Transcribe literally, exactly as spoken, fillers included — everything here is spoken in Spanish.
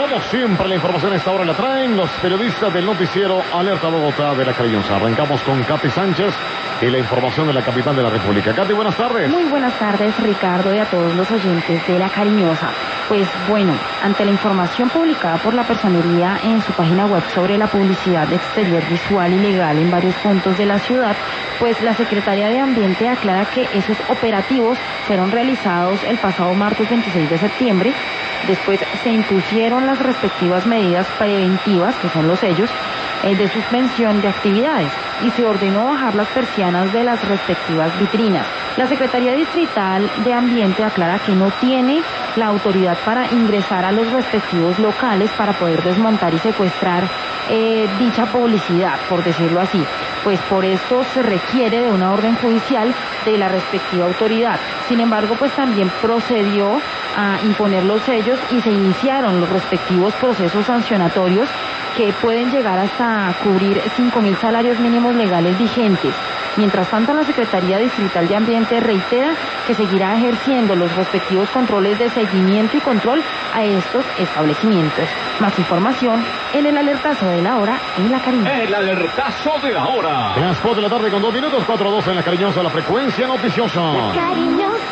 Como siempre, la información a esta hora la traen los periodistas del noticiero Alerta Bogotá de La Cariñosa. Arrancamos con Katy Sánchez y la información de la capital de la República. Katy, buenas tardes. Muy buenas tardes, Ricardo, y a todos los oyentes de La Cariñosa. Pues bueno, ante la información publicada por la Personería en su página web sobre la publicidad exterior visual ilegal en varios puntos de la ciudad, pues la Secretaría de Ambiente aclara que esos operativos fueron realizados el pasado martes veintiséis de septiembre. Después se impusieron las respectivas medidas preventivas, que son los sellos, eh, de suspensión de actividades, y se ordenó bajar las persianas de las respectivas vitrinas. La Secretaría Distrital de Ambiente aclara que no tiene la autoridad para ingresar a los respectivos locales para poder desmontar y secuestrar eh, dicha publicidad, por decirlo así. Pues por esto se requiere de una orden judicial de la respectiva autoridad. Sin embargo, pues también procedió a imponer los sellos y se iniciaron los respectivos procesos sancionatorios que pueden llegar hasta cubrir cinco mil salarios mínimos legales vigentes. Mientras tanto, la Secretaría Distrital de Ambiente reitera que seguirá ejerciendo los respectivos controles de seguimiento y control a estos establecimientos. Más información en el alertazo de la hora en La Cariñosa. El alertazo de la hora. Las cuatro de la tarde con dos minutos, cuatro a dos en La Cariñosa, la frecuencia noticiosa. Cariñosa.